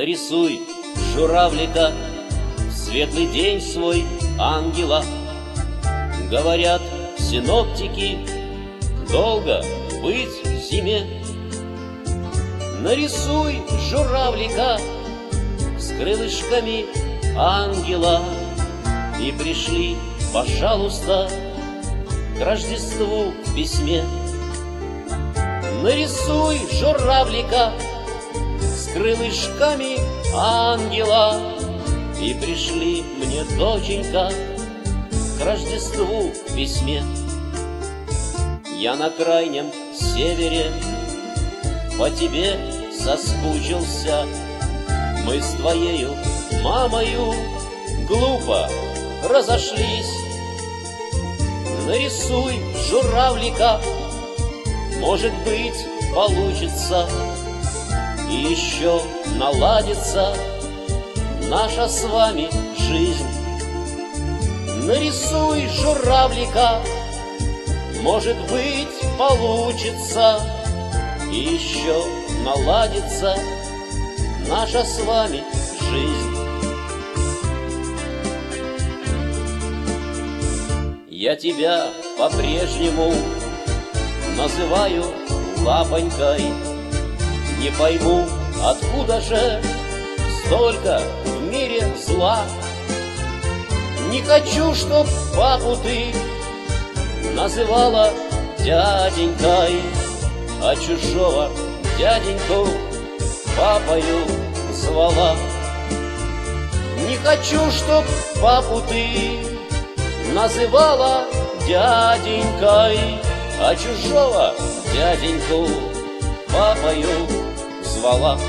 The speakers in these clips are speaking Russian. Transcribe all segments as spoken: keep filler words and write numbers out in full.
Нарисуй журавлика в светлый день свой ангела. Говорят синоптики, долго быть зиме. Нарисуй журавлика с крылышками ангела и пришли, пожалуйста, к Рождеству в письме. Нарисуй журавлика с крылышками ангела и пришли мне, доченька, к Рождеству в письме. Я на крайнем севере по тебе соскучился. Мы с твоею мамою глупо разошлись. Нарисуй журавлика, может быть, получится, и еще наладится наша с вами жизнь. Нарисуй журавлика, может быть, получится, и еще наладится наша с вами жизнь. Я тебя по-прежнему называю лапонькой. Не пойму, откуда же столько в мире зла. Не хочу, чтоб папу ты называла дяденькой, а чужого дяденьку папою звала. Не хочу, чтоб папу ты называла дяденькой, а чужого дяденьку папою звала.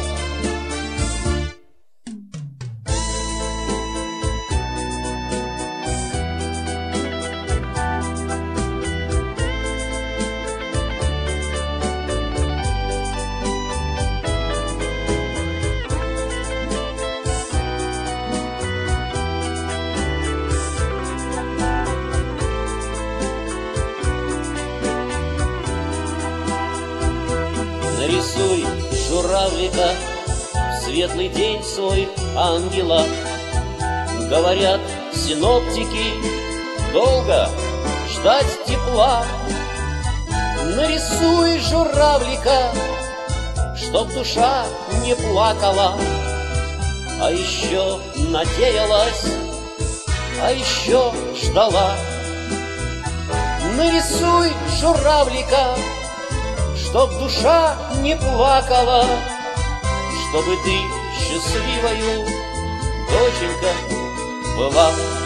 Нарисуй журавлика в светлый день свой ангела. Говорят синоптики, долго ждать тепла. Нарисуй журавлика, чтоб душа не плакала, а еще надеялась, а еще ждала. Нарисуй журавлика, чтоб душа не плакала, чтобы ты счастливою, доченька, была.